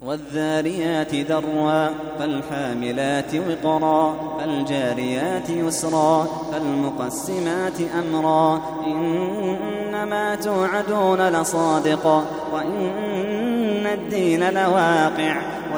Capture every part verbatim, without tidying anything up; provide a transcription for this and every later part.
والذاريات ذروا فالحاملات وقرا فالجاريات يسرا فالمقسمات أمرا إنما توعدون لصادق وإن الدين لواقع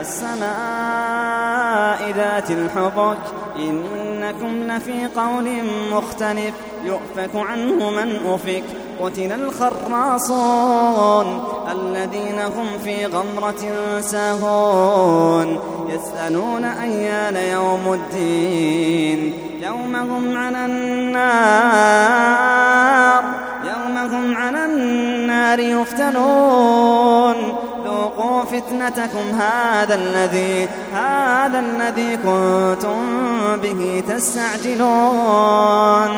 والسماء ذات الحبك إنكم لفي قول مختلف يؤفك عنه من أفك قتل الخراصون الذين هم في غمرة ساهون يسألون أيان يوم الدين يوم هم على النار يوم هم على النار يفتنون ذوقوا فتنتكم هذا الذي هذا الذي كنتم به تستعجلون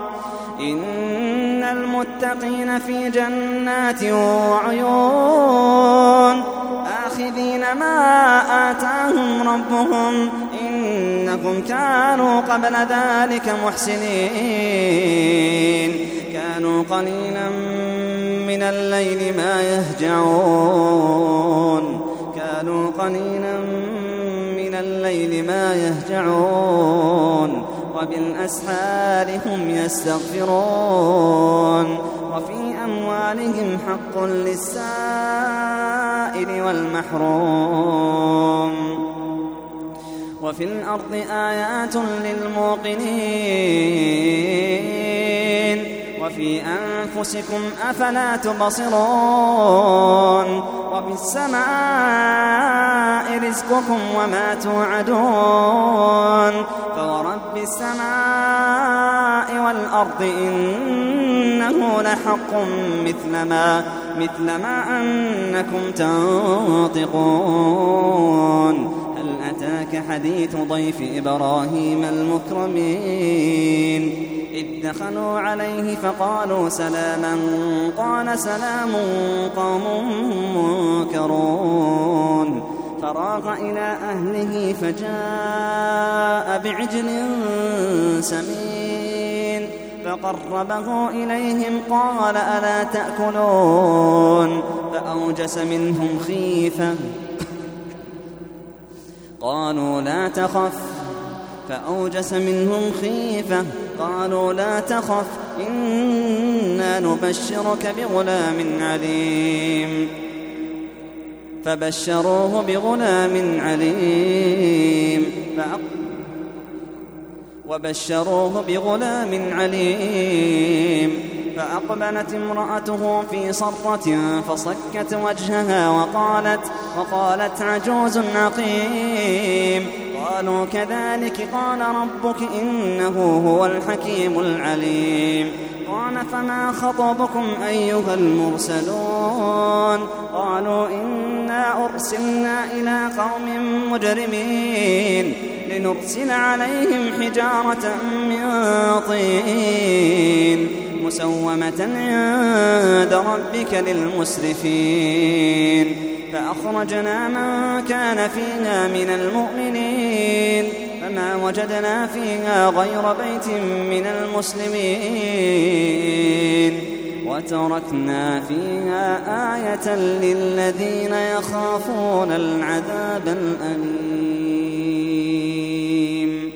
إن المتقين في جنات وعيون آخذين ما آتاهم ربهم إنهم كانوا قبل ذلك محسنين كانوا قليلا من الليل ما يهجعون كانوا قليلا من الليل ما يهجعون وبالأسحار هم يستغفرون وفي أموالهم حق للسائل والمحروم وفي الأرض آيات للموقنين وفي أنفسكم أفلا تبصرون وفي السماء رزقكم وما توعدون فورب السماء والأرض إنه لحق مثل ما مثل ما أنكم تنطقون هل أتاك حديث ضيف إبراهيم المكرمين إذ دخلوا عليه فقالوا سلاما قال سلام قوم منكرون فراغ إلى أهله فجاء بعجل سمين فقربه إليهم قال ألا تأكلون فأوجس منهم خيفة قالوا لا تخف فأوجس منهم خيفة قالوا لا تخف إنا نبشرك بغلام عليم فبشروه بغلام عليم وبشروه بغلام عليم فأقبلت امرأته في صرة فصكت وجهها وقالت وقالت عجوز عقيم قالوا كذلك قال ربك إنه هو الحكيم العليم قال فما خطبكم أيها المرسلون قالوا إنا أرسلنا إلى قوم مجرمين لنرسل عليهم حجارة من طين مسومة عند ربك للمسرفين فأخرجنا من كان فيها من المؤمنين فما وجدنا فيها غير بيت من المسلمين وتركنا فيها آية للذين يخافون العذاب الأليم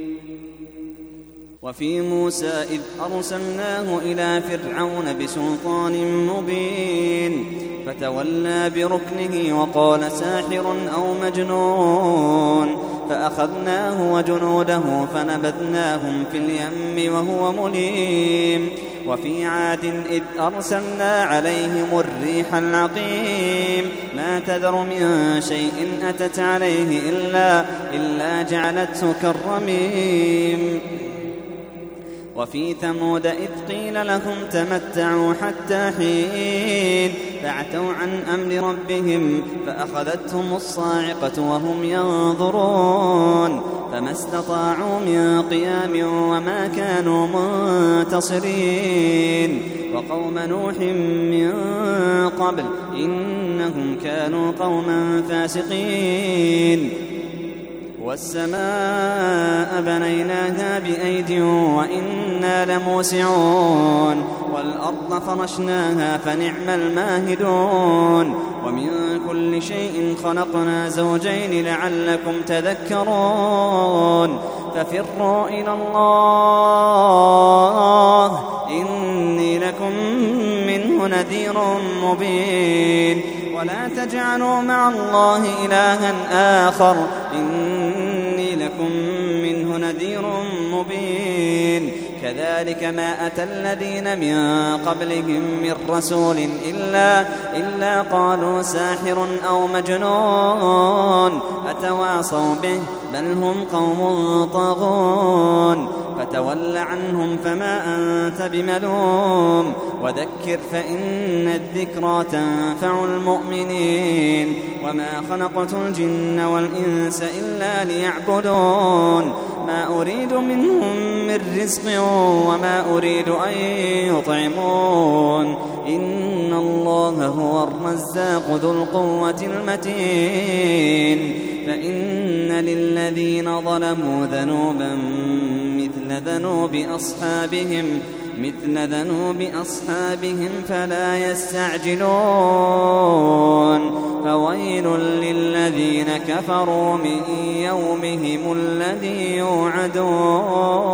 وفي موسى إذ أرسلناه إلى فرعون بسلطان مبين فتولى بركنه وقال ساحر أو مجنون فأخذناه وجنوده فنبذناهم في اليم وهو مليم وفي عاد إذ أرسلنا عليهم الريح العقيم ما تذر من شيء أتت عليه إلا, إلا جعلته كالرميم وفي ثمود إذ قيل لهم تمتعوا حتى حين فعتوا عن أمر ربهم فأخذتهم الصاعقة وهم ينظرون فما استطاعوا من قيام وما كانوا منتصرين وقوم نوح من قبل إنهم كانوا قوما فاسقين والسماء بنيناها بأيد وإنا لموسعون والأرض فرشناها فنعم الماهدون ومن كل شيء خلقنا زوجين لعلكم تذكرون ففروا إلى الله إني لكم منه نذير مبين ولا تجعلوا مع الله إلها آخر إني لكم منه نذير مبين كذلك ما أتى الذين من قبلهم من رسول إلا, إلا قالوا ساحر أو مجنون أتواصوا به بل هم قوم طاغون فتول عنهم فما أنت بملوم وذكر فإن الذكرى تنفع المؤمنين وما خلقت الجن والإنس إلا ليعبدون ما أريد منهم من رزق وما أريد أن يطعمون إن الله هو الرزاق ذو القوة المتين فإن للذين ظلموا ذنوبا مثل ذنوب أصحابهم مثل ذنوب أصحابهم فلا يستعجلون فويل للذين كفروا من يومهم الذي يوعدون.